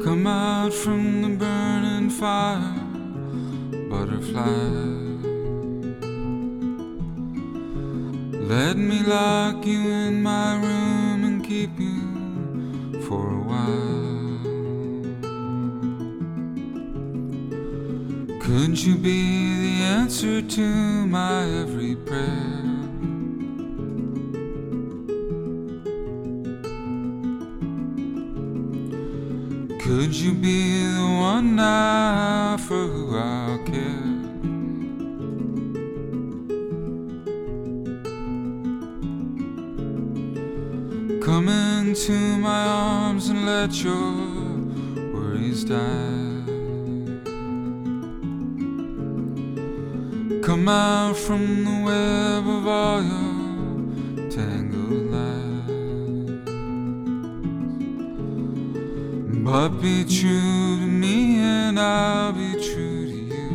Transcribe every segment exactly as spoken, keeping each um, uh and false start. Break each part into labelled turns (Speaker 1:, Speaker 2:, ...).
Speaker 1: Come out from the burning fire, butterfly. Let me lock you in my room and keep you for a while. Could you be the answer to my every prayer? Could you be the one now for who I'll care? Come into my arms and let your worries die. Come out from the web of all your tangled lies, but be true to me and I'll be true to you.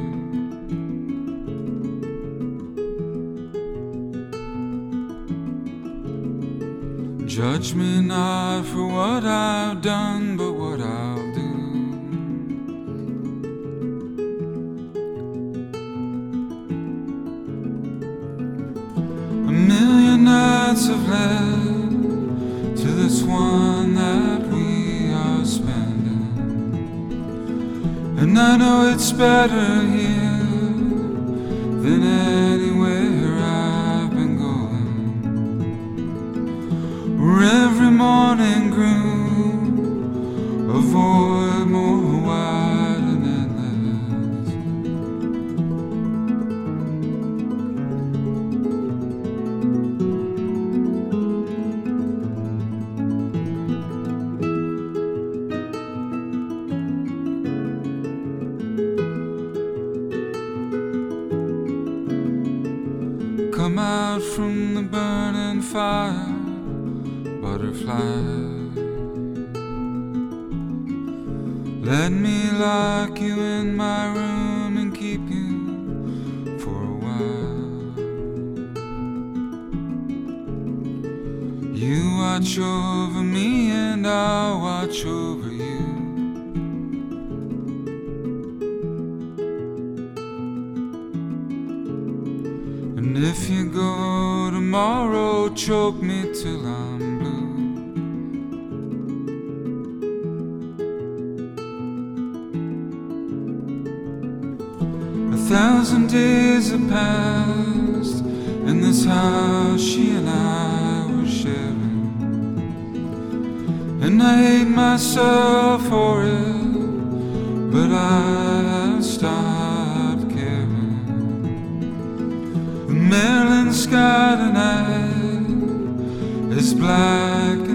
Speaker 1: Judge me not for what I've done, but what I'll do. A million nights have led to this one that we are spending, and I know it's better here than anywhere I've been going, where every morning grew a void more wide and endless. Come out from the burning fire, butterfly. Let me lock you in my room and keep you for a while. You watch over me and I'll watch over you. And if you go tomorrow, choke me till I'm blue. A thousand days have passed in this house she and I were sharing, and I hate myself for it, but I've stopped caring. The Maryland sky tonight is black